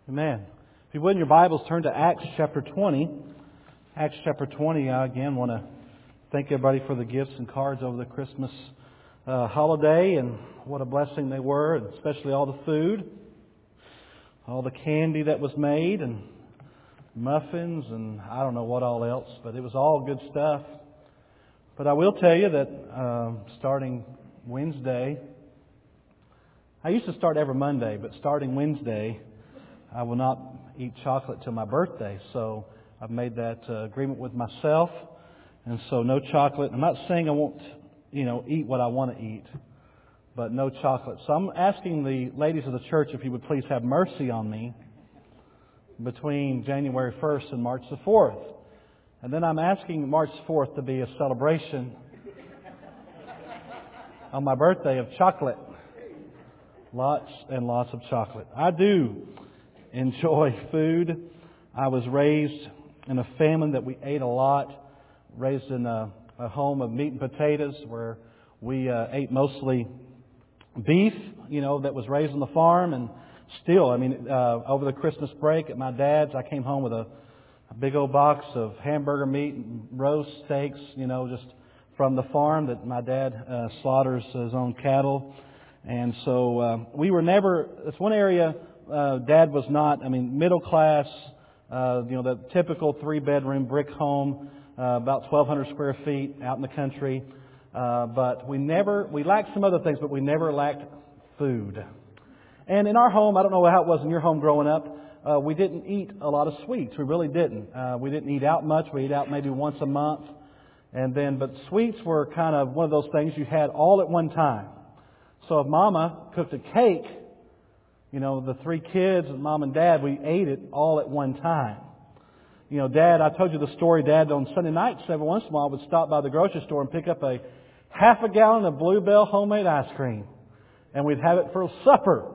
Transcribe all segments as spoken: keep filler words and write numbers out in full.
Amen. If you would, in your Bibles, turn to Acts chapter twenty. Acts chapter twenty, I again want to thank everybody for the gifts and cards over the Christmas uh, holiday, and what a blessing they were, and especially all the food, all the candy that was made, and muffins, and I don't know what all else, but it was all good stuff. But I will tell you that um, starting Wednesday, I used to start every Monday, but starting Wednesday, I will not eat chocolate till my birthday. So I've made that uh, agreement with myself, and so no chocolate. I'm not saying I won't, you know, eat what I want to eat, but no chocolate. So I'm asking the ladies of the church if you would please have mercy on me between January first and March the fourth. And then I'm asking March fourth to be a celebration on my birthday of chocolate. Lots and lots of chocolate. I do enjoy food. I was raised in a family that we ate a lot. Raised in a, a home of meat and potatoes where we uh, ate mostly beef, you know, that was raised on the farm. And still, I mean, uh, over the Christmas break at my dad's, I came home with a, a big old box of hamburger meat and roast steaks, you know, just from the farm that my dad uh, slaughters his own cattle. And so uh, we were never, it's one area uh, Dad was not, I mean, middle class, uh, you know, the typical three-bedroom brick home, uh, about twelve hundred square feet out in the country. Uh, but we never, we lacked some other things, but we never lacked food. And in our home, I don't know how it was in your home growing up, uh, we didn't eat a lot of sweets. We really didn't. Uh, we didn't eat out much. We ate out maybe once a month. And then, but sweets were kind of one of those things you had all at one time. So if Mama cooked a cake, you know, the three kids, Mom and Dad, we ate it all at one time. You know, Dad, I told you the story, Dad, on Sunday nights, every once in a while, would stop by the grocery store and pick up a half a gallon of Bluebell homemade ice cream. And we'd have it for supper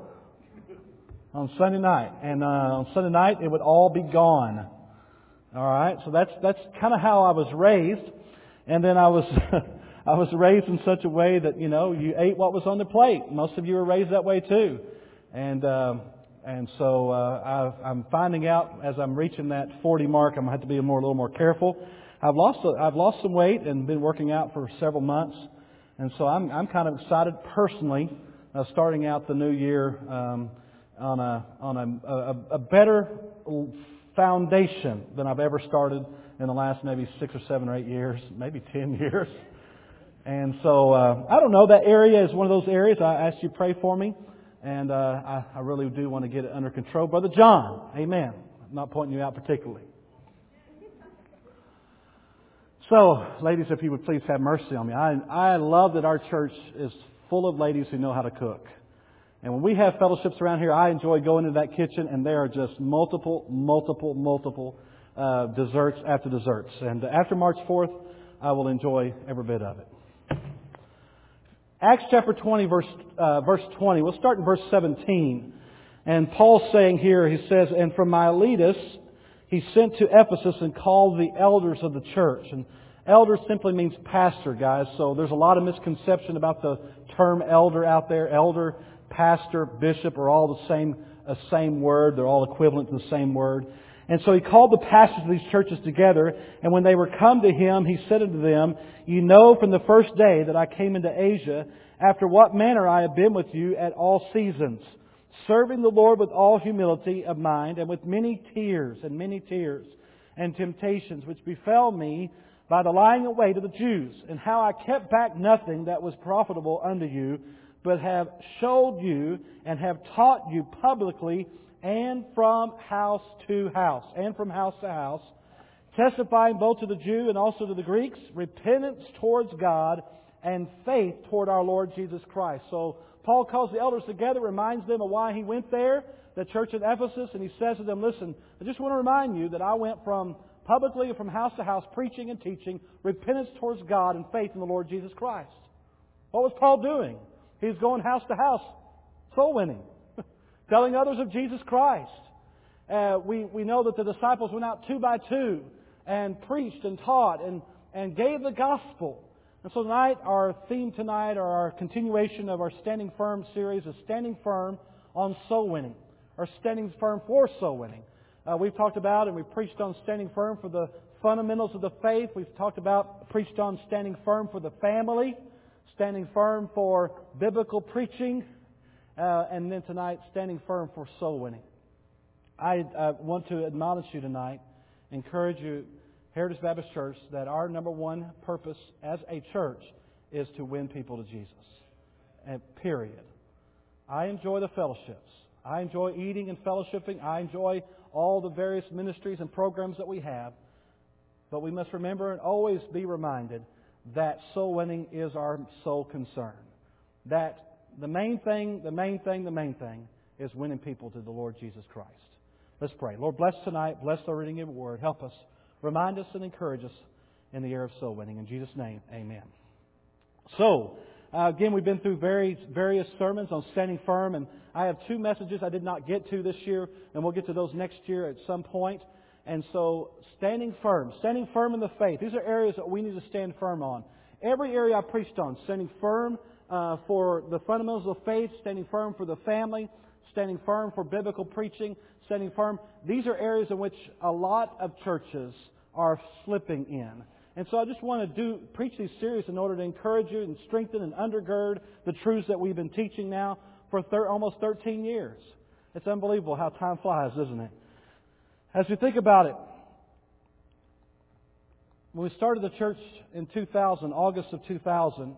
on Sunday night. And uh, on Sunday night, it would all be gone. All right? So that's that's kind of how I was raised. And then I was... I was raised in such a way that, you know, you ate what was on the plate. Most of you were raised that way too. And uh, and so uh, I, I'm finding out as I'm reaching that forty mark, I'm going to have to be more, a little more careful. I've lost a, I've lost some weight and been working out for several months. And so I'm I'm kind of excited personally, uh, starting out the new year um, on a on a, a, a better foundation than I've ever started in the last maybe six or seven or eight years, maybe ten years. And so, uh, I don't know, that area is one of those areas. I asked you to pray for me, and uh, I, I really do want to get it under control. Brother John, amen. I'm not pointing you out particularly. So, ladies, if you would please have mercy on me. I, I love that our church is full of ladies who know how to cook. And when we have fellowships around here, I enjoy going into that kitchen, and there are just multiple, multiple, multiple uh, desserts after desserts. And after March fourth, I will enjoy every bit of it. Acts chapter twenty, verse uh, verse twenty. We'll start in verse seventeen. And Paul's saying here, he says, "And from Miletus he sent to Ephesus and called the elders of the church." And elder simply means pastor, guys. So there's a lot of misconception about the term elder out there. Elder, pastor, bishop are all the same, uh, same word. They're all equivalent to the same word. And so he called the pastors of these churches together, and when they were come to him, he said unto them, "You know from the first day that I came into Asia, after what manner I have been with you at all seasons, serving the Lord with all humility of mind, and with many tears, and many tears, and temptations, which befell me by the lying await of the Jews, and how I kept back nothing that was profitable unto you, but have showed you, and have taught you publicly, and from house to house, and from house to house, testifying both to the Jew and also to the Greeks, repentance towards God and faith toward our Lord Jesus Christ." So Paul calls the elders together, reminds them of why he went there, the church at Ephesus, and he says to them, "Listen, I just want to remind you that I went from publicly and from house to house preaching and teaching repentance towards God and faith in the Lord Jesus Christ." What was Paul doing? He was going house to house, soul winning. Telling others of Jesus Christ. Uh, we, we know that the disciples went out two by two and preached and taught and, and gave the gospel. And so tonight, our theme tonight, or our continuation of our Standing Firm series, is Standing Firm on Soul Winning. or standing firm for soul winning. Uh, we've talked about and we've preached on standing firm for the fundamentals of the faith. We've talked about, preached on standing firm for the family, standing firm for biblical preaching, uh, and then tonight, standing firm for soul winning. I uh, want to admonish you tonight, encourage you, Heritage Baptist Church, that our number one purpose as a church is to win people to Jesus. And period. I enjoy the fellowships. I enjoy eating and fellowshipping. I enjoy all the various ministries and programs that we have. But we must remember and always be reminded that soul winning is our sole concern. That the main thing, the main thing, the main thing is winning people to the Lord Jesus Christ. Let's pray. Lord, bless tonight. Bless the reading of your word. Help us. Remind us and encourage us in the area of soul winning. In Jesus' name, amen. So, uh, again, we've been through various, various sermons on standing firm, and I have two messages I did not get to this year, and we'll get to those next year at some point. And so, standing firm, standing firm in the faith. These are areas that we need to stand firm on. Every area I preached on, standing firm uh, for the fundamentals of faith, standing firm for the family, standing firm for biblical preaching, standing firm. These are areas in which a lot of churches are slipping in. And so I just want to do preach these series in order to encourage you and strengthen and undergird the truths that we've been teaching now for thir- almost thirteen years. It's unbelievable how time flies, isn't it? As we think about it, when we started the church in two thousand, August of two thousand,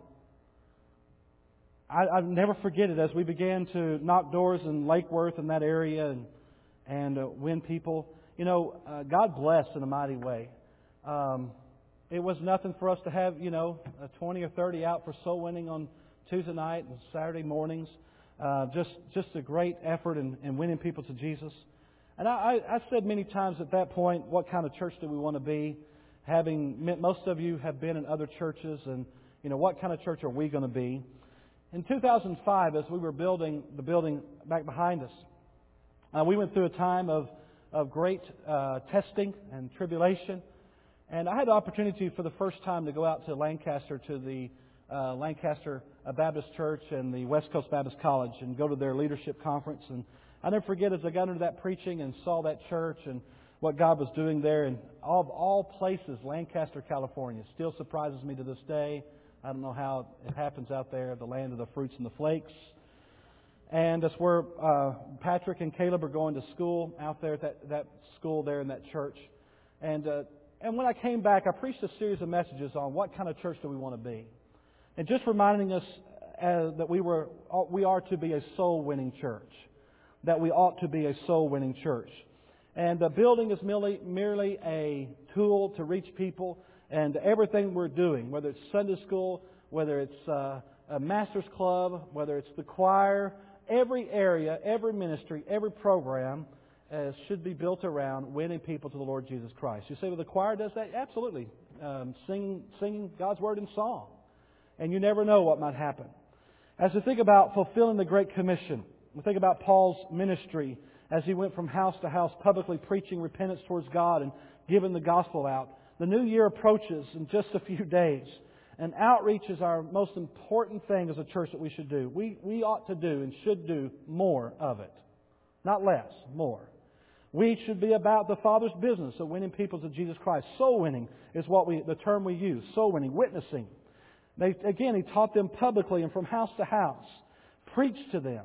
I, I'll never forget it as we began to knock doors in Lake Worth and that area and, and uh, win people. You know, uh, God blessed in a mighty way. Um, it was nothing for us to have, you know, a twenty or thirty out for soul winning on Tuesday night and Saturday mornings. Uh, just just a great effort in, in winning people to Jesus. And I, I, I've said many times at that point, what kind of church do we want to be? Having most of you have been in other churches, and you know, what kind of church are we going to be? In two thousand five, as we were building the building back behind us, uh, we went through a time of of great uh, testing and tribulation. And I had the opportunity for the first time to go out to Lancaster, to the uh, Lancaster Baptist Church and the West Coast Baptist College, and go to their leadership conference. And I'll never forget, as I got into that preaching and saw that church and what God was doing there. And of all places, Lancaster, California, still surprises me to this day. I don't know how it happens out there, the land of the fruits and the flakes. And that's where uh, Patrick and Caleb are going to school out there at that, that school there in that church. And uh, and when I came back, I preached a series of messages on what kind of church do we want to be, and just reminding us uh, that we were we are to be a soul-winning church, that we ought to be a soul-winning church. And the building is merely merely a tool to reach people, and everything we're doing, whether it's Sunday school, whether it's uh, a master's club, whether it's the choir. Every area, every ministry, every program uh, should be built around winning people to the Lord Jesus Christ. You say, well, the choir does that? Absolutely. Um, singing, singing God's Word in song. And you never know what might happen. As we think about fulfilling the Great Commission, we think about Paul's ministry as he went from house to house publicly preaching repentance towards God and giving the gospel out. The new year approaches in just a few days. And outreach is our most important thing as a church that we should do. We we ought to do and should do more of it. Not less, more. We should be about the Father's business of winning people to Jesus Christ. Soul winning is what we the term we use. Soul winning, witnessing. They, again, he taught them publicly and from house to house. Preached to them.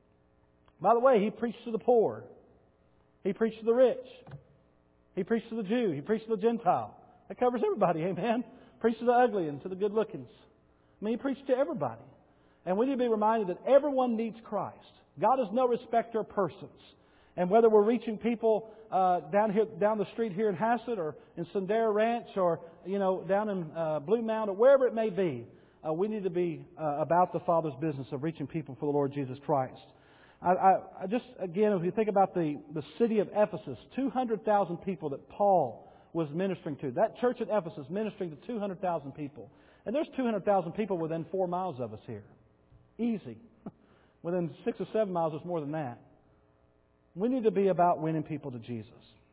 By the way, he preached to the poor. He preached to the rich. He preached to the Jew. He preached to the Gentile. That covers everybody, amen? Preached to the ugly and to the good-lookings. I mean, he preached to everybody. And we need to be reminded that everyone needs Christ. God is no respecter of persons. And whether we're reaching people uh, down here, down the street here in Hassett, or in Sendera Ranch, or you know, down in uh, Blue Mound, or wherever it may be, uh, we need to be uh, about the Father's business of reaching people for the Lord Jesus Christ. I, I, I just again, if you think about the the city of Ephesus, two hundred thousand people that Paul was ministering to. That church at Ephesus ministering to two hundred thousand people. And there's two hundred thousand people within four miles of us here. Easy. Within six or seven miles, there's more than that. We need to be about winning people to Jesus.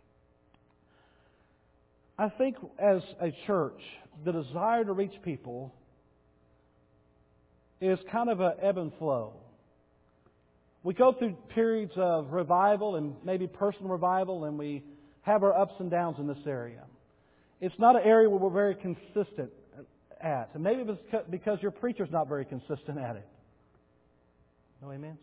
I think as a church, the desire to reach people is kind of an ebb and flow. we go through periods of revival and maybe personal revival, and we have our ups and downs in this area. It's not an area where we're very consistent at. And maybe it's because your preacher's not very consistent at it. No amens?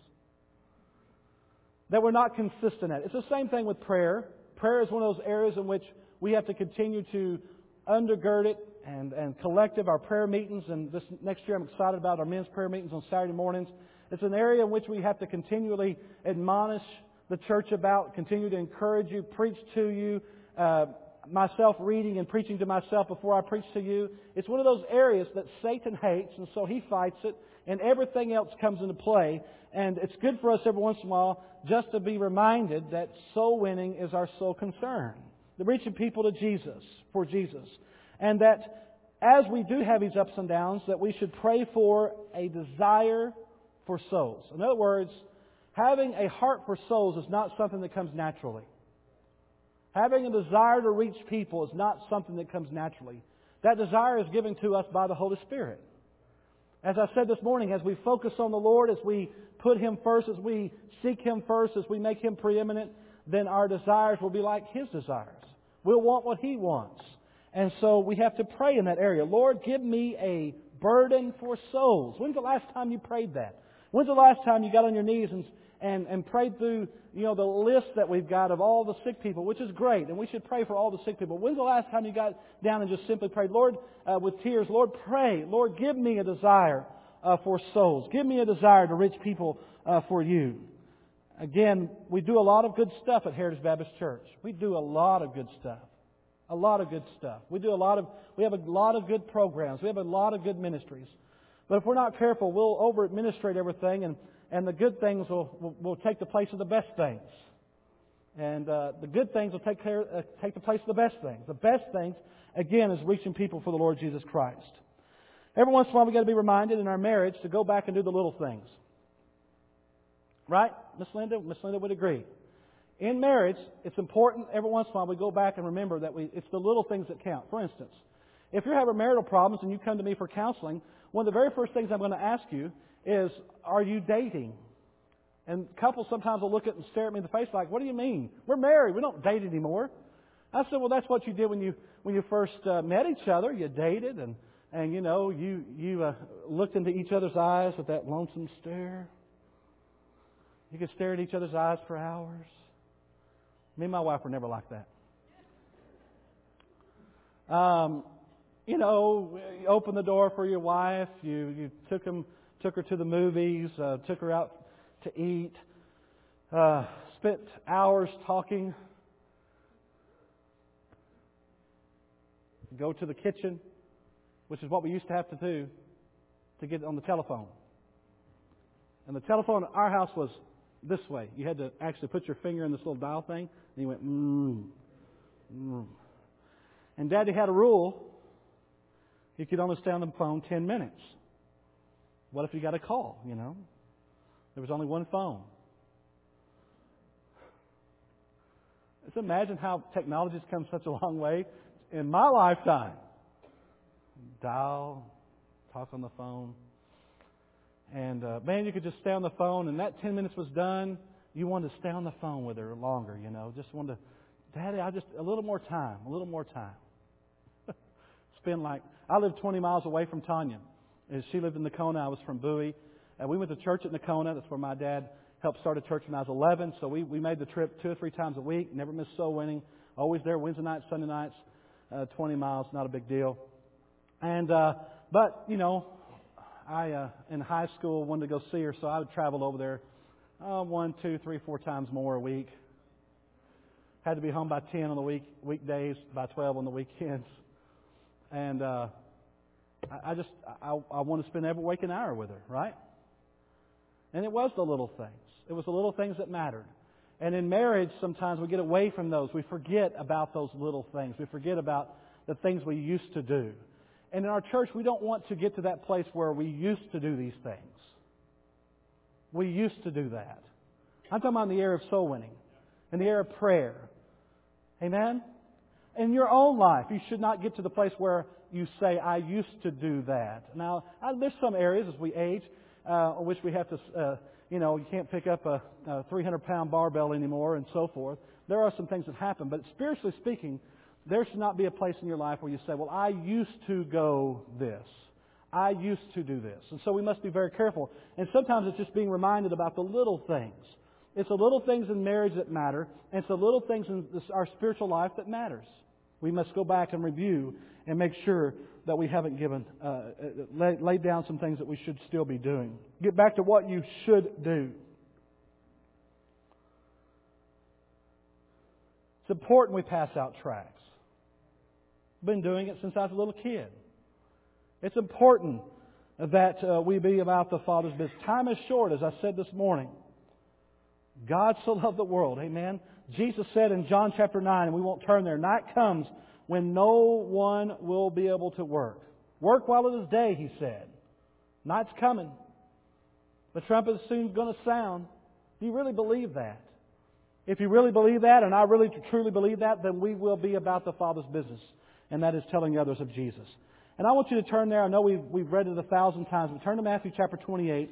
That we're not consistent at it. It's the same thing with prayer. Prayer is one of those areas in which we have to continue to undergird it and, and collective, our prayer meetings. And this next year I'm excited about our men's prayer meetings on Saturday mornings. It's an area in which we have to continually admonish the church about, continue to encourage you, preach to you, uh, myself reading and preaching to myself before I preach to you. It's one of those areas that Satan hates, and so he fights it, and everything else comes into play. And it's good for us every once in a while just to be reminded that soul winning is our sole concern. The reaching people to Jesus, for Jesus. And that as we do have these ups and downs, that we should pray for a desire for souls. In other words, having a heart for souls is not something that comes naturally. Having a desire to reach people is not something that comes naturally. That desire is given to us by the Holy Spirit. As I said this morning, as we focus on the Lord, as we put Him first, as we seek Him first, as we make Him preeminent, then our desires will be like His desires. We'll want what He wants. And so we have to pray in that area. Lord, give me a burden for souls. When's the last time you prayed that? When's the last time you got on your knees and And, and prayed through, you know, the list that we've got of all the sick people, which is great, and we should pray for all the sick people. When's the last time you got down and just simply prayed, Lord, uh, with tears, Lord, pray, Lord, give me a desire uh, for souls. Give me a desire to reach people uh, for You. Again, we do a lot of good stuff at Heritage Baptist Church. We do a lot of good stuff. A lot of good stuff. We do a lot of, we have a lot of good programs. We have a lot of good ministries. But if we're not careful, we'll over-administrate everything, and And the good things will, will, will take the place of the best things. And uh, the good things will take, care, uh, take the place of the best things. The best things, again, is reaching people for the Lord Jesus Christ. Every once in a while, we've got to be reminded in our marriage to go back and do the little things. Right? Miss Linda? Miss Linda would agree. In marriage, it's important every once in a while we go back and remember that we, it's the little things that count. For instance, if you're having marital problems and you come to me for counseling, one of the very first things I'm going to ask you is, are you dating? And couples sometimes will look at and stare at me in the face like, what do you mean? We're married. We don't date anymore. I said, well, that's what you did when you when you first uh, met each other. You dated and, and you know, you, you uh, looked into each other's eyes with that lonesome stare. You could stare at each other's eyes for hours. Me and my wife were never like that. Um, you know, you opened the door for your wife. You, you took them... Took her to the movies, uh, took her out to eat, uh, spent hours talking. Go to the kitchen, which is what we used to have to do to get on the telephone. And the telephone at our house was this way. You had to actually put your finger in this little dial thing, and you went, mmm, mmm. And Daddy had a rule. You could only stay on the phone ten minutes. What if you got a call, you know? There was only one phone. Just imagine how technology's come such a long way in my lifetime. Dial, talk on the phone. And, uh, man, you could just stay on the phone, and that ten minutes was done. You wanted to stay on the phone with her longer, you know. Just wanted to, Daddy, I just, a little more time, a little more time. Spend like, I live twenty miles away from Tanya. She lived in Nocona. I was from Bowie. And we went to church at Nocona. That's where my dad helped start a church when I was eleven. So we, we made the trip two or three times a week. Never missed soul winning. Always there Wednesday nights, Sunday nights. Uh, twenty miles, not a big deal. And uh, but, you know, I, uh, in high school, wanted to go see her. So I would travel over there uh, one, two, three, four times more a week. Had to be home by ten on the week weekdays, by twelve on the weekends. And... Uh, I just, I, I want to spend every waking hour with her, right? And it was the little things. It was the little things that mattered. And in marriage, sometimes we get away from those. We forget about those little things. We forget about the things we used to do. And in our church, we don't want to get to that place where we used to do these things. We used to do that. I'm talking about in the area of soul winning, in the area of prayer. Amen? In your own life, you should not get to the place where you say, I used to do that. Now, there's some areas as we age uh, in which we have to uh, you know, you can't pick up a, a three hundred pound barbell anymore and so forth. There are some things that happen. But spiritually speaking, there should not be a place in your life where you say, well, I used to go this. I used to do this. And so we must be very careful. And sometimes it's just being reminded about the little things. It's the little things in marriage that matter. And it's the little things in this, our spiritual life that matters. We must go back and review and make sure that we haven't given, uh, laid, laid down some things that we should still be doing. Get back to what you should do. It's important we pass out tracts. I've been doing it since I was a little kid. It's important that uh, we be about the Father's business. Time is short, as I said this morning. God so loved the world. Amen. Jesus said in John chapter nine, and we won't turn there, night comes when no one will be able to work. Work while it is day, He said. Night's coming. The trumpet is soon going to sound. Do you really believe that? If you really believe that, and I really truly believe that, then we will be about the Father's business. And that is telling others of Jesus. And I want you to turn there. I know we've, we've read it a thousand times, but turn to Matthew chapter twenty-eight.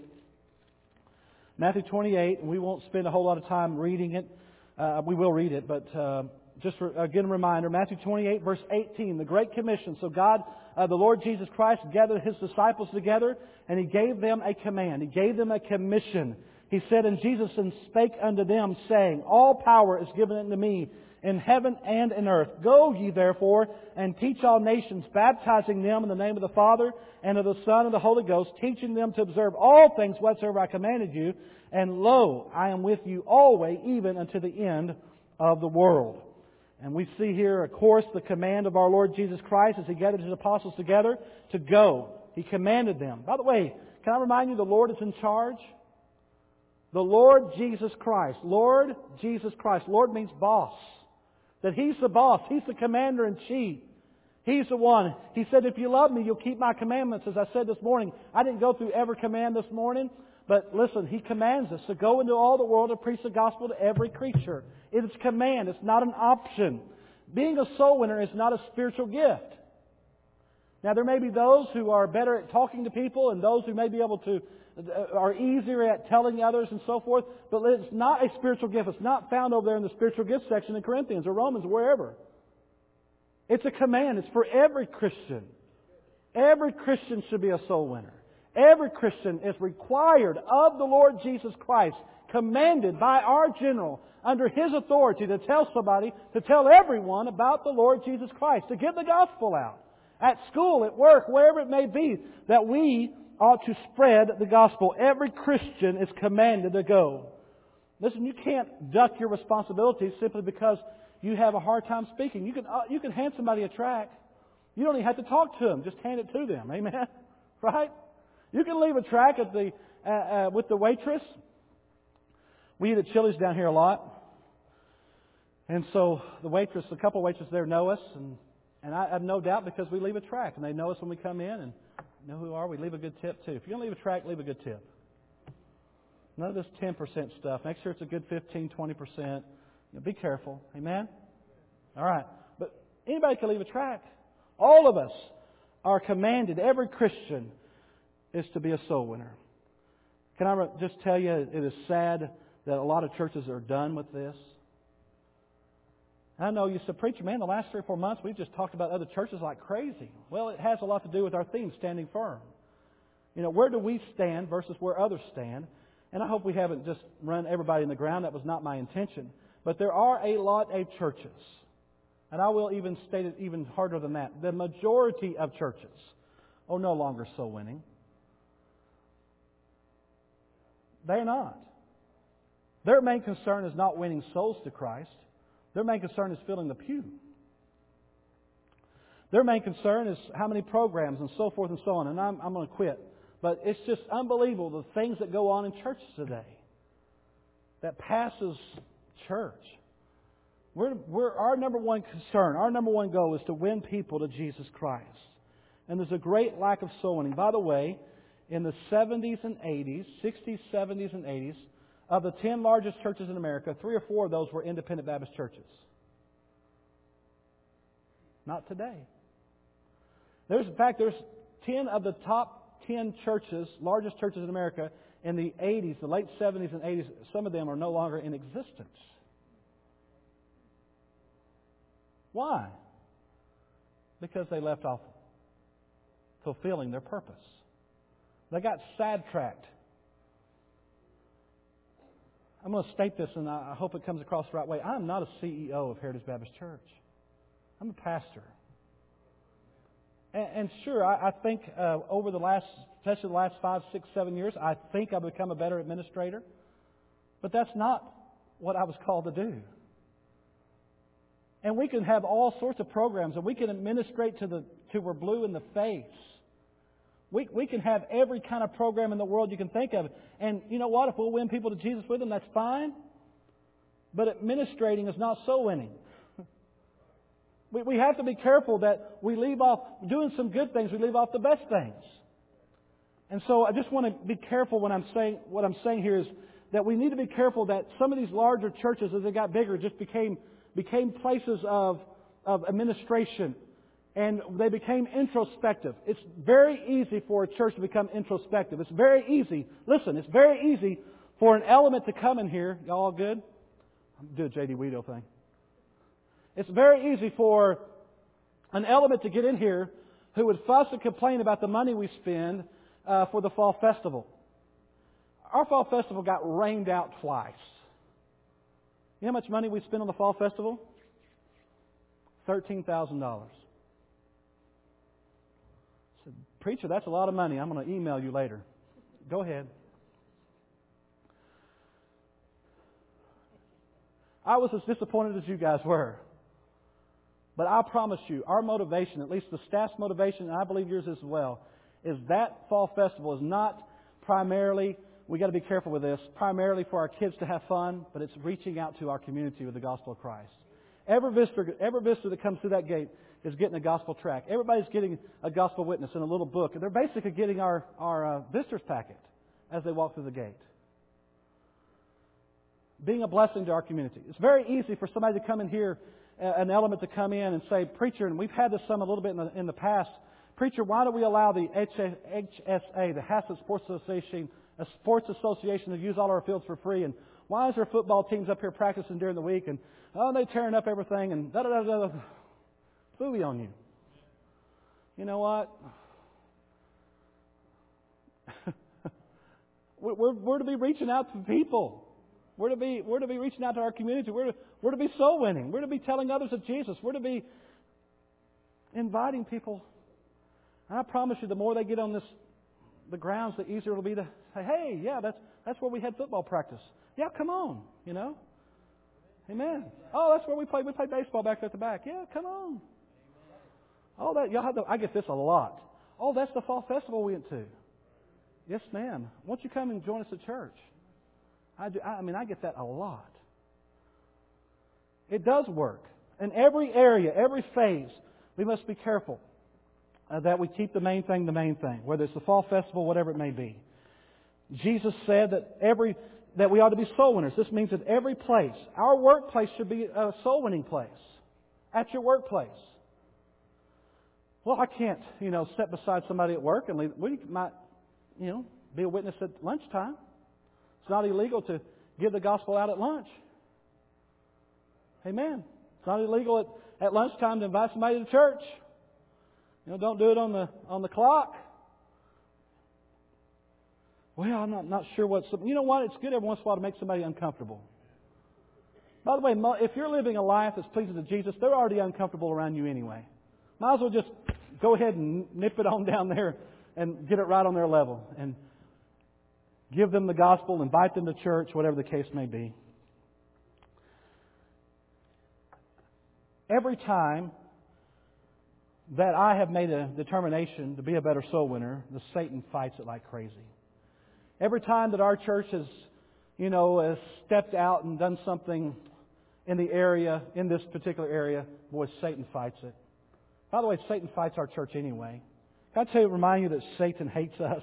Matthew twenty-eight, and we won't spend a whole lot of time reading it. Uh, we will read it, but uh, just for, again a reminder, Matthew twenty-eight, verse eighteen, the Great Commission. So God, uh, the Lord Jesus Christ, gathered His disciples together, and He gave them a command. He gave them a commission. He said, and Jesus spake unto them, saying, all power is given unto me in heaven and in earth. Go ye therefore and teach all nations, baptizing them in the name of the Father and of the Son and of the Holy Ghost, teaching them to observe all things whatsoever I commanded you. And lo, I am with you always, even unto the end of the world. And we see here, of course, the command of our Lord Jesus Christ as He gathered His apostles together to go. He commanded them. By the way, can I remind you the Lord is in charge? The Lord Jesus Christ. Lord Jesus Christ. Lord means boss. That He's the boss. He's the commander-in-chief. He's the one. He said, if you love me, you'll keep my commandments. As I said this morning, I didn't go through every command this morning. But listen, He commands us to go into all the world and preach the gospel to every creature. It is a command. It's not an option. Being a soul winner is not a spiritual gift. Now, there may be those who are better at talking to people and those who may be able to are easier at telling others and so forth. But it's not a spiritual gift. It's not found over there in the spiritual gift section in Corinthians or Romans or wherever. It's a command. It's for every Christian. Every Christian should be a soul winner. Every Christian is required of the Lord Jesus Christ, commanded by our general, under His authority to tell somebody, to tell everyone about the Lord Jesus Christ, to get the gospel out. At school, at work, wherever it may be, that we ought to spread the gospel. Every Christian is commanded to go. Listen, you can't duck your responsibilities simply because you have a hard time speaking. You can uh, you can hand somebody a tract. You don't even have to talk to them. Just hand it to them. Amen? Right? You can leave a tract at the uh, uh, with the waitress. We eat at Chili's down here a lot. And so the waitress, a couple of waitresses there know us. And, and I have no doubt because we leave a tract. And they know us when we come in and know who we are. We leave a good tip too. If you're going to leave a tract, leave a good tip. None of this ten percent stuff. Make sure it's a good fifteen, twenty percent. You know, be careful. Amen? All right. But anybody can leave a tract. All of us are commanded. Every Christian is to be a soul winner. Can I just tell you, it is sad that a lot of churches are done with this. I know you said, preacher, man, the last three or four months we've just talked about other churches like crazy. Well, it has a lot to do with our theme, standing firm. You know, where do we stand versus where others stand? And I hope we haven't just run everybody in the ground. That was not my intention. But there are a lot of churches. And I will even state it even harder than that. The majority of churches are no longer soul winning. They're not. Their main concern is not winning souls to Christ. Their main concern is filling the pew. Their main concern is how many programs and so forth and so on. And I'm, I'm going to quit. But it's just unbelievable the things that go on in churches today that passes church. We're, we're, our number one concern, our number one goal is to win people to Jesus Christ. And there's a great lack of soul winning. By the way, in the seventies and eighties, sixties, seventies, and eighties, of the ten largest churches in America, three or four of those were independent Baptist churches. Not today. There's, in fact, there's ten of the top ten churches, largest churches in America, in the eighties, the late seventies and eighties, some of them are no longer in existence. Why? Because they left off fulfilling their purpose. They got sidetracked. I'm going to state this, and I hope it comes across the right way. I'm not a C E O of Heritage Baptist Church. I'm a pastor. And, and sure, I, I think uh, over the last, especially the last five, six, seven years, I think I've become a better administrator. But that's not what I was called to do. And we can have all sorts of programs, and we can administrate to the till we're blue in the face. We we can have every kind of program in the world you can think of. And you know what? If we'll win people to Jesus with them, that's fine. But administrating is not soul winning. We we have to be careful that we leave off doing some good things. We leave off the best things. And so I just want to be careful when I'm saying what I'm saying here is that we need to be careful that some of these larger churches, as they got bigger, just became became places of of administration. And they became introspective. It's very easy for a church to become introspective. It's very easy. Listen, it's very easy for an element to come in here. Y'all all good? Do a J D Weedle thing. It's very easy for an element to get in here who would fuss and complain about the money we spend uh, for the fall festival. Our fall festival got rained out twice. You know how much money we spent on the fall festival? thirteen thousand dollars. Preacher, that's a lot of money. I'm going to email you later. Go ahead. I was as disappointed as you guys were. But I promise you, our motivation, at least the staff's motivation, and I believe yours as well, is that fall festival is not primarily, we got to be careful with this, primarily for our kids to have fun, but it's reaching out to our community with the gospel of Christ. Every visitor, every visitor that comes through that gate is getting a gospel tract. Everybody's getting a gospel witness in a little book. And they're basically getting our, our uh, visitor's packet as they walk through the gate. Being a blessing to our community. It's very easy for somebody to come in here, uh, an element to come in and say, Preacher, and we've had this some a little bit in the, in the past, Preacher, why do we allow the H S A, the Hassett Sports Association, a sports association to use all our fields for free? And why is there football teams up here practicing during the week? And, oh, they're tearing up everything and da-da-da-da. Booey on you. You know what? we're, we're to be reaching out to people. We're to be we're to be reaching out to our community. We're to, we're to be soul winning. We're to be telling others of Jesus. We're to be inviting people. And I promise you, the more they get on this the grounds, the easier it'll be to say, "Hey, yeah, that's that's where we had football practice. Yeah, come on, you know." Amen. Oh, that's where we played. We played baseball back at the back. Yeah, come on. Oh, that y'all have to, I get this a lot. Oh, that's the fall festival we went to. Yes, ma'am. Won't you come and join us at church? I do. I mean, I get that a lot. It does work in every area, every phase. We must be careful uh, that we keep the main thing the main thing, whether it's the fall festival, whatever it may be. Jesus said that every that we ought to be soul winners. This means that every place, our workplace should be a soul winning place. At your workplace. Well, I can't, you know, sit beside somebody at work and leave. We might, you know, be a witness at lunchtime. It's not illegal to give the gospel out at lunch. Amen. It's not illegal at, at lunchtime to invite somebody to church. You know, don't do it on the on the clock. Well, I'm not, not sure what's... You know what? It's good every once in a while to make somebody uncomfortable. By the way, if you're living a life that's pleasing to Jesus, they're already uncomfortable around you anyway. Might as well just go ahead and nip it on down there and get it right on their level. And give them the gospel, invite them to church, whatever the case may be. Every time that I have made a determination to be a better soul winner, the Satan fights it like crazy. Every time that our church has, you know, has stepped out and done something in the area, in this particular area, boy, Satan fights it. By the way, Satan fights our church anyway. Can I tell you, remind you that Satan hates us?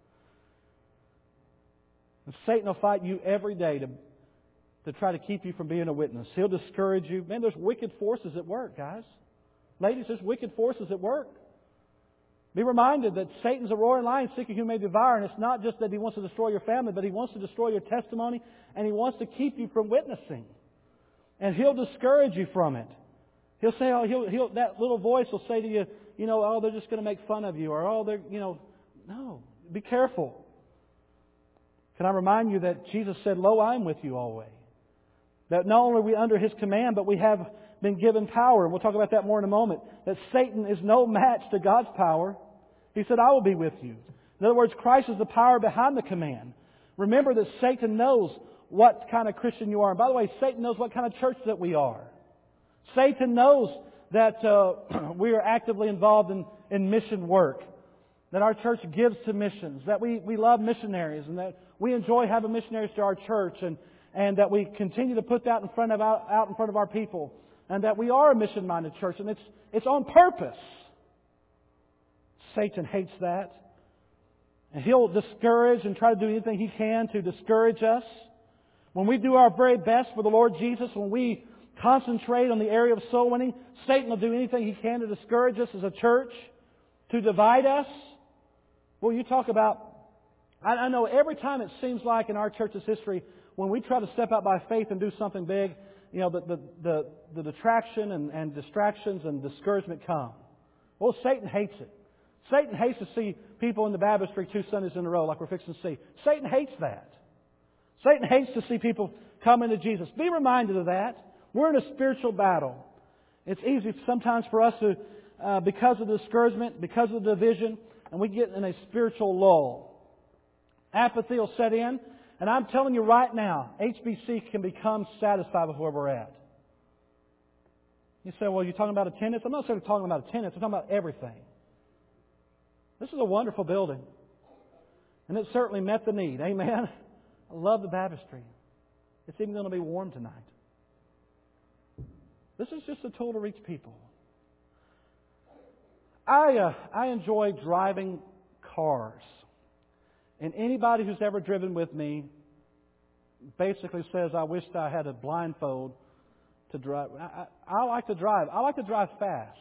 And Satan will fight you every day to, to try to keep you from being a witness. He'll discourage you. Man, there's wicked forces at work, guys. Ladies, there's wicked forces at work. Be reminded that Satan's a roaring lion seeking whom he may devour, and it's not just that he wants to destroy your family, but he wants to destroy your testimony, and he wants to keep you from witnessing. And he'll discourage you from it. He'll say, oh, he'll, he'll, that little voice will say to you, you know, oh, they're just going to make fun of you, or oh, they're, you know, no, be careful. Can I remind you that Jesus said, lo, I am with you always. That not only are we under His command, but we have been given power. And we'll talk about that more in a moment. That Satan is no match to God's power. He said, I will be with you. In other words, Christ is the power behind the command. Remember that Satan knows what kind of Christian you are. And by the way, Satan knows what kind of church that we are. Satan knows that uh, we are actively involved in, in mission work. That our church gives to missions. That we, we love missionaries. And that we enjoy having missionaries to our church. And, and that we continue to put that in front of, out, out in front of our people. And that we are a mission-minded church. And it's, it's on purpose. Satan hates that. And he'll discourage and try to do anything he can to discourage us. When we do our very best for the Lord Jesus, when we concentrate on the area of soul winning, Satan will do anything he can to discourage us as a church, to divide us. Well, you talk about, I, I know every time it seems like in our church's history, when we try to step out by faith and do something big, you know, the, the, the, the detraction and, and distractions and discouragement come. Well, Satan hates it. Satan hates to see people in the baptistry two Sundays in a row like we're fixing to see. Satan hates that. Satan hates to see people come into Jesus. Be reminded of that. We're in a spiritual battle. It's easy sometimes for us to, uh, because of the discouragement, because of the division, and we get in a spiritual lull. Apathy will set in, and I'm telling you right now, H B C can become satisfied with where we're at. You say, well, you're talking about attendance? I'm not necessarily talking about attendance. I'm talking about everything. This is a wonderful building. And it certainly met the need. Amen? I love the baptistry. It's even going to be warm tonight. This is just a tool to reach people. I uh, I enjoy driving cars. And anybody who's ever driven with me basically says, I wished I had a blindfold to drive. I, I, I like to drive. I like to drive fast.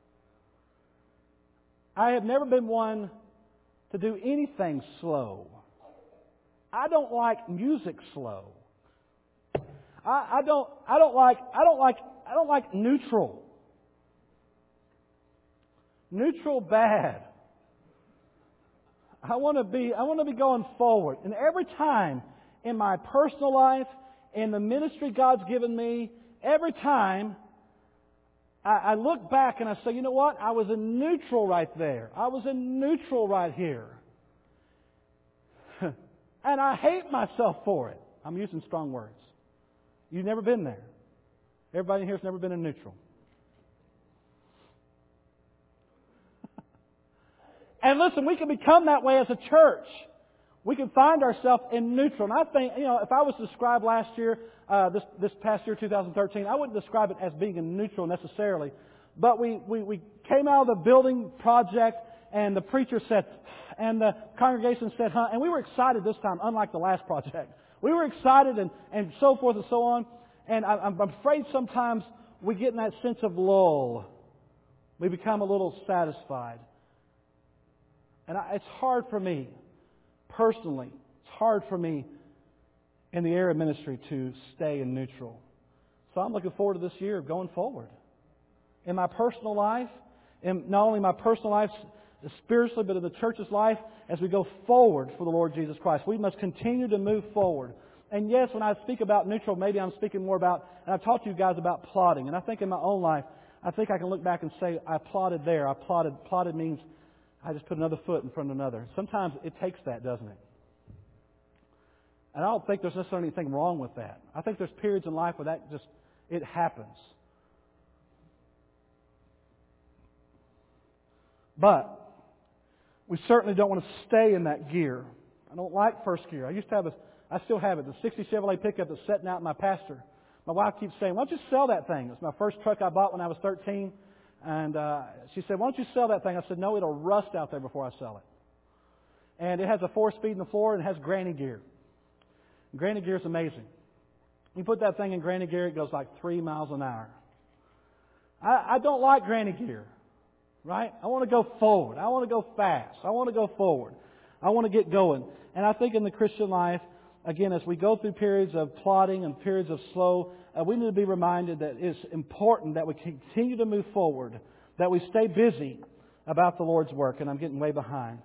I have never been one to do anything slow. I don't like music slow. I, I don't. I don't like. I don't like. I don't like neutral. Neutral bad. I want to be. I want to be going forward. And every time in my personal life, in the ministry God's given me, every time I, I look back and I say, you know what? I was in neutral right there. I was in neutral right here. And I hate myself for it. I'm using strong words. You've never been there. Everybody in here has never been in neutral. And listen, we can become that way as a church. We can find ourselves in neutral. And I think, you know, if I was to describe last year, uh, this this past year, two thousand thirteen, I wouldn't describe it as being in neutral necessarily. But we, we, we came out of the building project, and the preacher said, and the congregation said, huh, and we were excited this time, unlike the last project. We were excited and, and so forth and so on. And I, I'm afraid sometimes we get in that sense of lull. We become a little satisfied. And I, it's hard for me, personally, it's hard for me in the area of ministry to stay in neutral. So I'm looking forward to this year going forward. In my personal life, in not only my personal life spiritually, but in the church's life, as we go forward for the Lord Jesus Christ. We must continue to move forward. And yes, when I speak about neutral, maybe I'm speaking more about, and I've talked to you guys about plotting. And I think in my own life, I think I can look back and say, I plotted there. I plotted. Plotted means I just put another foot in front of another. Sometimes it takes that, doesn't it? And I don't think there's necessarily anything wrong with that. I think there's periods in life where that just, it happens. But we certainly don't want to stay in that gear. I don't like first gear. I used to have a, I still have it, the sixty Chevrolet pickup that's sitting out in my pasture. My wife keeps saying, why don't you sell that thing? It's my first truck I bought when I was thirteen. And uh, she said, why don't you sell that thing? I said, no, it'll rust out there before I sell it. And it has a four-speed in the floor and it has granny gear. And granny gear is amazing. You put that thing in granny gear, it goes like three miles an hour. I, I don't like granny gear. right? I want to go forward. I want to go fast. I want to go forward. I want to get going. And I think in the Christian life, again, as we go through periods of plodding and periods of slow, uh, we need to be reminded that it's important that we continue to move forward, that we stay busy about the Lord's work. And I'm getting way behind.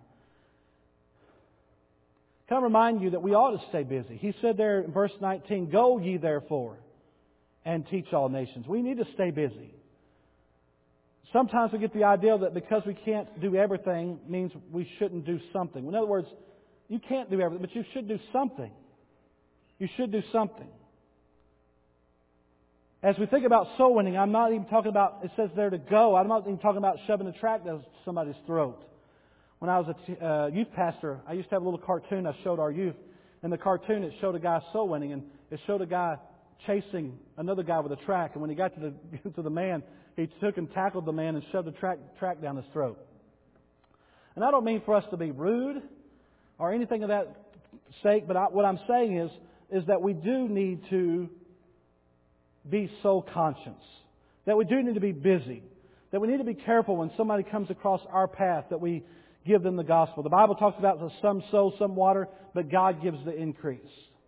Can I remind you that we ought to stay busy? He said there in verse nineteen, "Go ye therefore and teach all nations." We need to stay busy. Sometimes we get the idea that because we can't do everything means we shouldn't do something. In other words, you can't do everything, but you should do something. You should do something. As we think about soul winning, I'm not even talking about, it says there to go. I'm not even talking about shoving a tract down somebody's throat. When I was a uh, youth pastor, I used to have a little cartoon I showed our youth. In the cartoon, it showed a guy soul winning, and it showed a guy chasing another guy with a track. And when he got to the to the man, he took and tackled the man and shoved the track, track down his throat. And I don't mean for us to be rude or anything of that sake, but I, what I'm saying is, is that we do need to be soul conscious. That we do need to be busy. That we need to be careful when somebody comes across our path that we give them the gospel. The Bible talks about some sow, some water, but God gives the increase.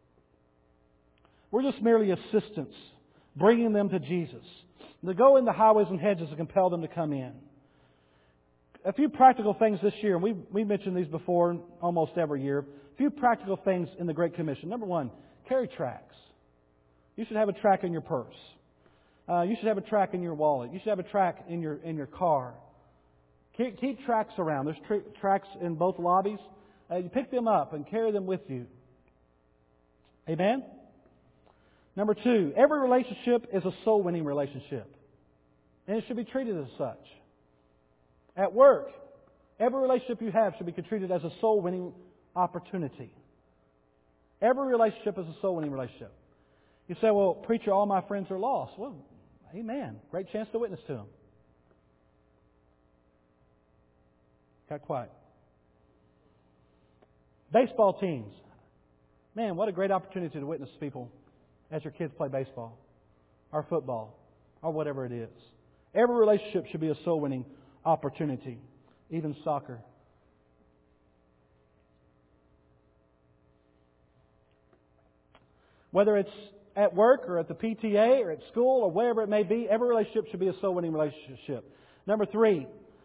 We're just merely assistants, bringing them to Jesus. To go in the highways and hedges and compel them to come in. A few practical things this year, and we we mentioned these before almost every year. A few practical things in the Great Commission. Number one, carry tracts. You should have a tract in your purse. Uh, you should have a tract in your wallet. You should have a tract in your in your car. Keep, keep tracts around. There's tra- tracts in both lobbies. Uh, you pick them up and carry them with you. Amen? Number two, every relationship is a soul-winning relationship. And it should be treated as such. At work, every relationship you have should be treated as a soul-winning opportunity. Every relationship is a soul-winning relationship. You say, well, preacher, all my friends are lost. Well, amen. Great chance to witness to them. Got quiet. Baseball teams. Man, what a great opportunity to witness to people as your kids play baseball or football or whatever it is. Every relationship should be a soul-winning opportunity, even soccer. Whether it's at work or at the P T A or at school or wherever it may be, every relationship should be a soul-winning relationship. Number three,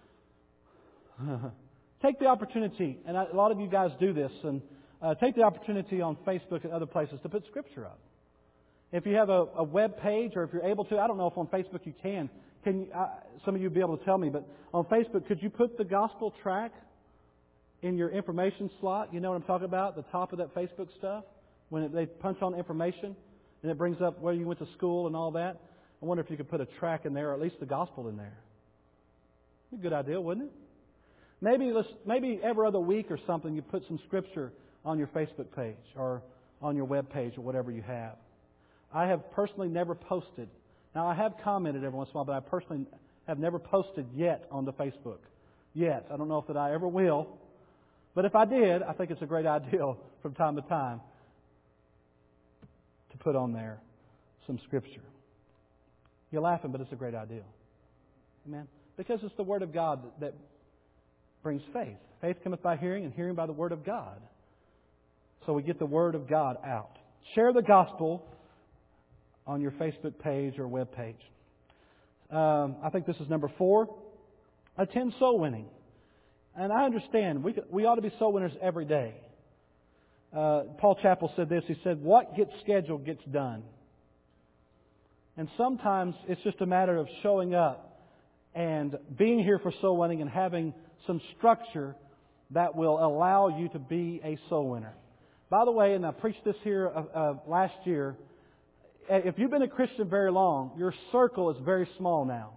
take the opportunity, and a lot of you guys do this, and uh, take the opportunity on Facebook and other places to put Scripture up. If you have a, a web page, or if you're able to, I don't know if on Facebook you can. Can you, uh, some of you be able to tell me? But on Facebook, could you put the gospel track in your information slot? You know what I'm talking about? The top of that Facebook stuff, when it, they punch on information and it brings up where you went to school and all that. I wonder if you could put a track in there, or at least the gospel in there. Be a good idea, wouldn't it? Maybe let's, maybe every other week or something, you put some Scripture on your Facebook page or on your web page or whatever you have. I have personally never posted. Now, I have commented every once in a while, but I personally have never posted yet on the Facebook. Yet. I don't know if that I ever will. But if I did, I think it's a great idea from time to time to put on there some Scripture. You're laughing, but it's a great idea. Amen? Because it's the Word of God that, that brings faith. Faith cometh by hearing, and hearing by the Word of God. So we get the Word of God out. Share the gospel on your Facebook page or web page. Um, I think this is number four. Attend soul winning. And I understand we we ought to be soul winners every day. Uh, Paul Chappell said this. He said, "What gets scheduled gets done." And sometimes it's just a matter of showing up and being here for soul winning and having some structure that will allow you to be a soul winner. By the way, and I preached this here uh, uh, last year, if you've been a Christian very long, your circle is very small now.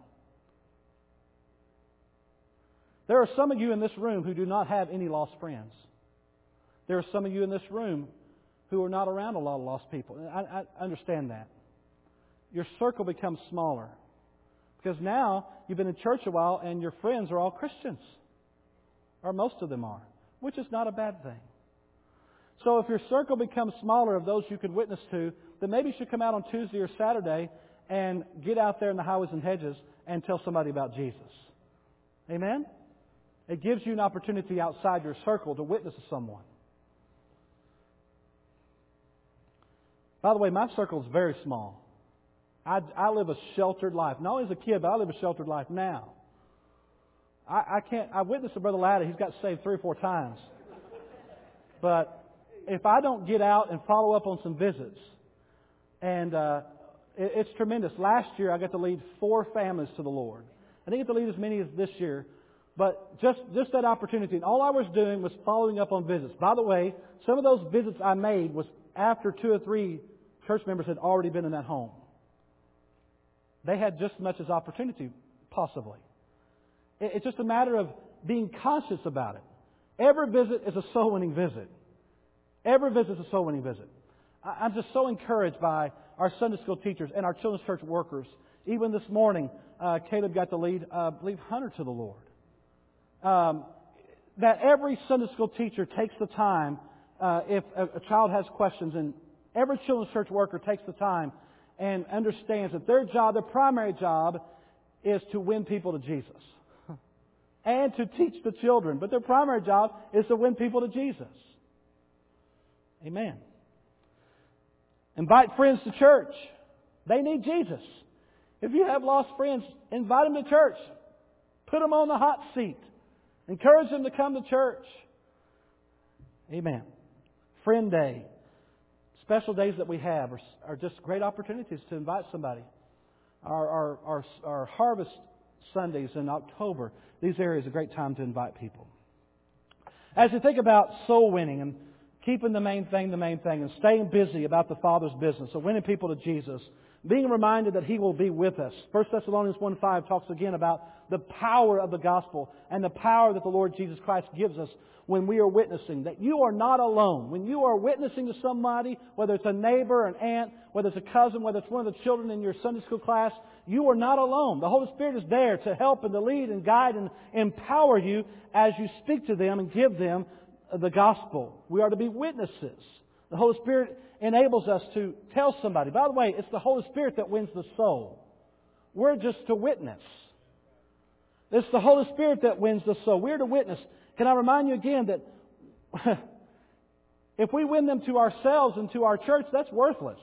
There are some of you in this room who do not have any lost friends. There are some of you in this room who are not around a lot of lost people. I, I understand that. Your circle becomes smaller. Because now you've been in church a while and your friends are all Christians. Or most of them are. Which is not a bad thing. So if your circle becomes smaller of those you could witness to, then maybe you should come out on Tuesday or Saturday and get out there in the highways and hedges and tell somebody about Jesus. Amen? It gives you an opportunity outside your circle to witness to someone. By the way, my circle is very small. I, I live a sheltered life. Not only as a kid, but I live a sheltered life now. I, I can't. I witnessed to Brother Laddie. He's got saved three or four times. But if I don't get out and follow up on some visits, and uh, it, it's tremendous. Last year, I got to lead four families to the Lord. I didn't get to lead as many as this year, but just just that opportunity. And all I was doing was following up on visits. By the way, some of those visits I made was after two or three church members had already been in that home. They had just as much as opportunity, possibly. It's just a matter of being conscious about it. Every visit is a soul-winning visit. Every visit is a soul-winning visit. I'm just so encouraged by our Sunday school teachers and our children's church workers. Even this morning, uh, Caleb got to lead, uh, I believe, Hunter to the Lord. Um, that every Sunday school teacher takes the time, uh, if a, a child has questions, and every children's church worker takes the time and understands that their job, their primary job, is to win people to Jesus. And to teach the children. But their primary job is to win people to Jesus. Amen. Invite friends to church. They need Jesus. If you have lost friends, invite them to church. Put them on the hot seat. Encourage them to come to church. Amen. Friend Day. Special days that we have are, are just great opportunities to invite somebody. Our, our, our, our harvest Sundays in October. These areas are a great time to invite people. As you think about soul winning and keeping the main thing the main thing and staying busy about the Father's business, so winning people to Jesus, being reminded that He will be with us. First Thessalonians one five talks again about the power of the gospel and the power that the Lord Jesus Christ gives us when we are witnessing. That you are not alone. When you are witnessing to somebody, whether it's a neighbor, an aunt, whether it's a cousin, whether it's one of the children in your Sunday school class, you are not alone. The Holy Spirit is there to help and to lead and guide and empower you as you speak to them and give them the gospel. We are to be witnesses. The Holy Spirit enables us to tell somebody. By the way, it's the Holy Spirit that wins the soul. We're just to witness. It's the Holy Spirit that wins the soul. We're to witness. Can I remind you again that if we win them to ourselves and to our church, that's worthless.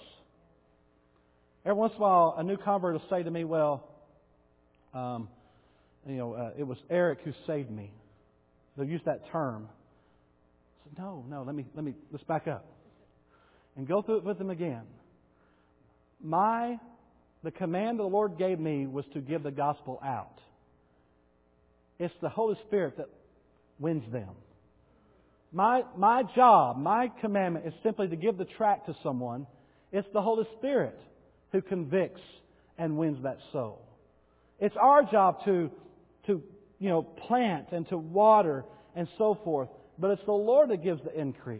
Every once in a while, a new convert will say to me, well, um, you know, uh, it was Eric who saved me. They'll use that term. I said, no, no, let me, let me, let's back up. And go through it with them again. My, the command the Lord gave me was to give the gospel out. It's the Holy Spirit that wins them. My, my job, my commandment is simply to give the tract to someone. It's the Holy Spirit who convicts and wins that soul. It's our job to, to, you know, plant and to water and so forth. But it's the Lord that gives the increase.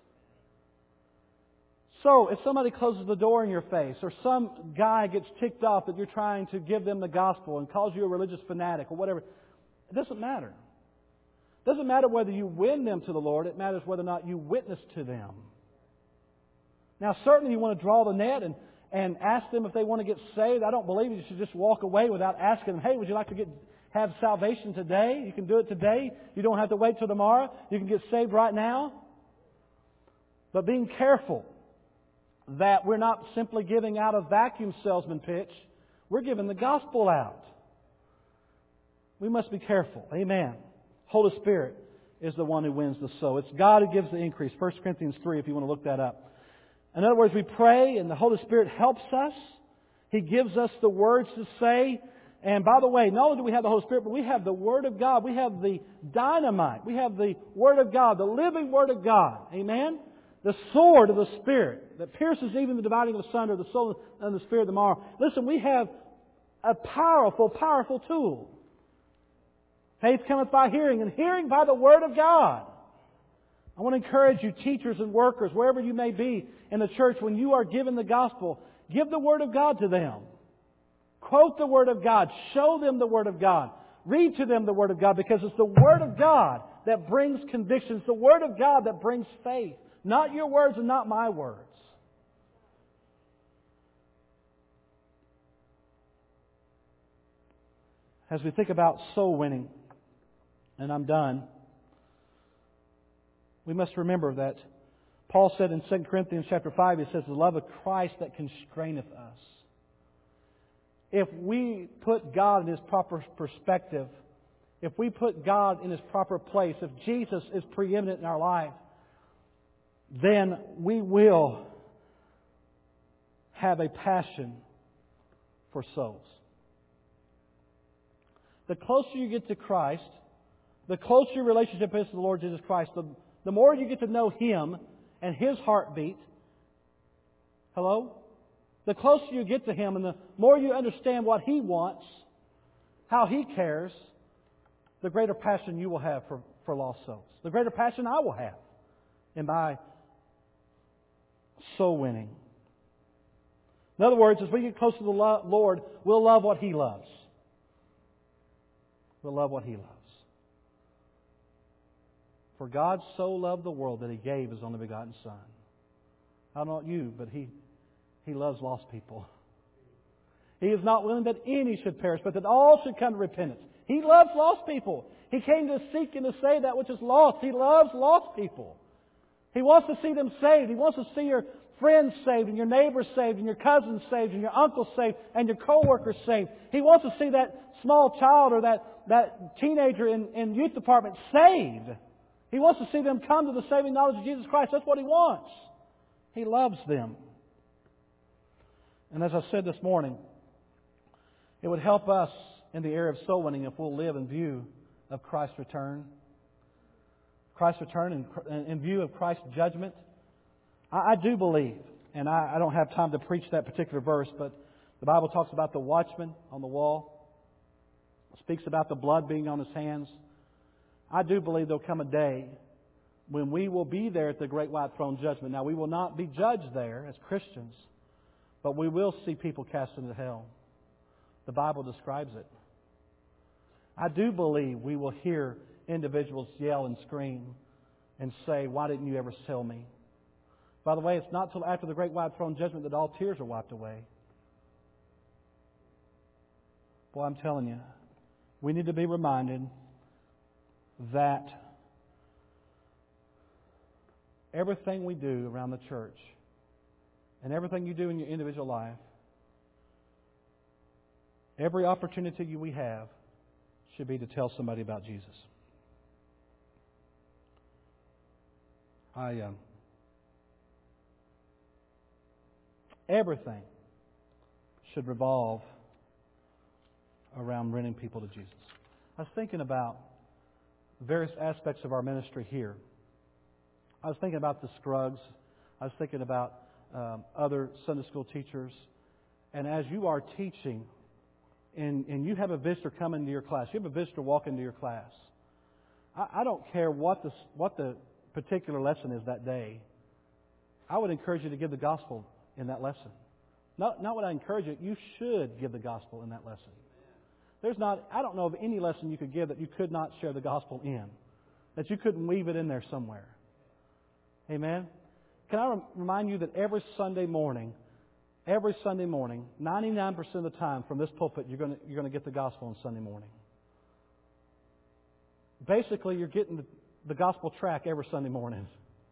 So, if somebody closes the door in your face, or some guy gets ticked off that you're trying to give them the gospel and calls you a religious fanatic or whatever, it doesn't matter. It doesn't matter whether you win them to the Lord. It matters whether or not you witness to them. Now, certainly you want to draw the net and, and ask them if they want to get saved. I don't believe you should just walk away without asking them, hey, would you like to get have salvation today? You can do it today. You don't have to wait till tomorrow. You can get saved right now. But being careful that we're not simply giving out a vacuum salesman pitch. We're giving the gospel out. We must be careful. Amen. Holy Spirit is the one who wins the soul. It's God who gives the increase. First Corinthians three, if you want to look that up. In other words, we pray and the Holy Spirit helps us. He gives us the words to say. And by the way, not only do we have the Holy Spirit, but we have the Word of God. We have the dynamite. We have the Word of God, the living Word of God. Amen? The sword of the Spirit that pierces even the dividing of the asunder, the soul and the spirit of the marrow. Listen, we have a powerful, powerful tool. Faith cometh by hearing, and hearing by the Word of God. I want to encourage you, teachers and workers, wherever you may be in the church, when you are given the gospel, give the Word of God to them. Quote the Word of God. Show them the Word of God. Read to them the Word of God, because it's the Word of God that brings conviction. It's the Word of God that brings faith. Not your words and not my words. As we think about soul winning, and I'm done, we must remember that Paul said in Second Corinthians chapter five, he says, the love of Christ that constraineth us. If we put God in His proper perspective, if we put God in His proper place, if Jesus is preeminent in our life, then we will have a passion for souls. The closer you get to Christ, the closer your relationship is to the Lord Jesus Christ, the, the more you get to know Him and His heartbeat. Hello? The closer you get to Him and the more you understand what He wants, how He cares, the greater passion you will have for, for lost souls. The greater passion I will have in my soul winning. In other words, as we get close to the Lord, we'll love what He loves. We'll love what He loves. For God so loved the world that He gave His only begotten Son. I don't know about you, but He He loves lost people. He is not willing that any should perish, but that all should come to repentance. He loves lost people. He came to seek and to save that which is lost. He loves lost people. He wants to see them saved. He wants to see your friends saved, and your neighbors saved, and your cousins saved, and your uncles saved, and your co-workers saved. He wants to see that small child or that, that teenager in, in youth department saved. He wants to see them come to the saving knowledge of Jesus Christ. That's what He wants. He loves them. And as I said this morning, it would help us in the area of soul winning if we'll live in view of Christ's return. Christ's return in, in view of Christ's judgment. I, I do believe, and I, I don't have time to preach that particular verse, but the Bible talks about the watchman on the wall. It speaks about the blood being on his hands. I do believe there'll come a day when we will be there at the great white throne judgment. Now, we will not be judged there as Christians, but we will see people cast into hell. The Bible describes it. I do believe we will hear individuals yell and scream and say, "Why didn't you ever tell me?" By the way, it's not until after the great white throne judgment that all tears are wiped away. Boy, I'm telling you, we need to be reminded that everything we do around the church and everything you do in your individual life, every opportunity we have should be to tell somebody about Jesus. I um, everything should revolve around bringing people to Jesus. I was thinking about various aspects of our ministry here. I was thinking about the Scruggs. I was thinking about um, other Sunday school teachers. And as you are teaching, and, and you have a visitor come into your class, you have a visitor walk into your class, I, I don't care what the, what the particular lesson is that day. I would encourage you to give the gospel in that lesson. Not, not what I encourage you, you should give the gospel in that lesson. There's not, I don't know of any lesson you could give that you could not share the gospel in, that you couldn't weave it in there somewhere. Amen? Can I remind you that every Sunday morning, every Sunday morning, ninety-nine percent of the time from this pulpit, you're going to, you're going to get the gospel on Sunday morning. Basically, you're getting the, the gospel track every Sunday morning.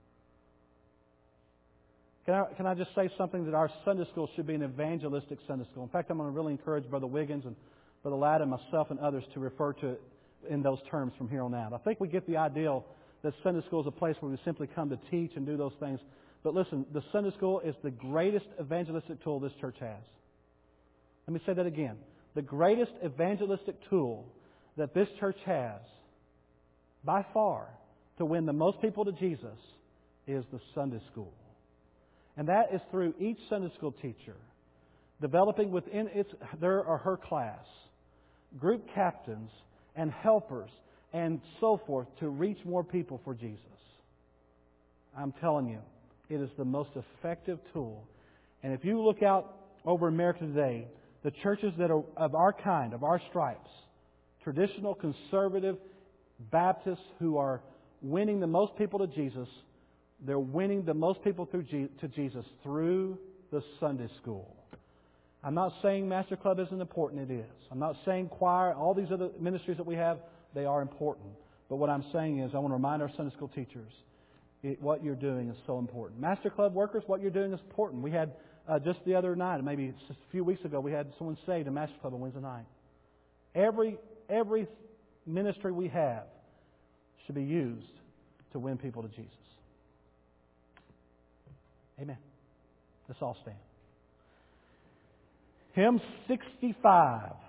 Can I, can I just say something that our Sunday school should be an evangelistic Sunday school? In fact, I'm going to really encourage Brother Wiggins and Brother Ladd and myself and others to refer to it in those terms from here on out. I think we get the ideal that Sunday school is a place where we simply come to teach and do those things. But listen, the Sunday school is the greatest evangelistic tool this church has. Let me say that again. The greatest evangelistic tool that this church has, by far, to win the most people to Jesus, is the Sunday school. And that is through each Sunday school teacher developing within its, their or her class, group captains and helpers and so forth to reach more people for Jesus. I'm telling you, it is the most effective tool. And if you look out over America today, the churches that are of our kind, of our stripes, traditional, conservative Baptists who are winning the most people to Jesus, they're winning the most people through Je- to Jesus through the Sunday school. I'm not saying Master Club isn't important. It is. I'm not saying choir, all these other ministries that we have, they are important. But what I'm saying is I want to remind our Sunday school teachers, it, what you're doing is so important. Master Club workers, what you're doing is important. We had uh, just the other night, maybe a few weeks ago, we had someone saved in Master Club on Wednesday night. Every every ministry we have should be used to win people to Jesus. Amen. Let's all stand. Hymn sixty-five.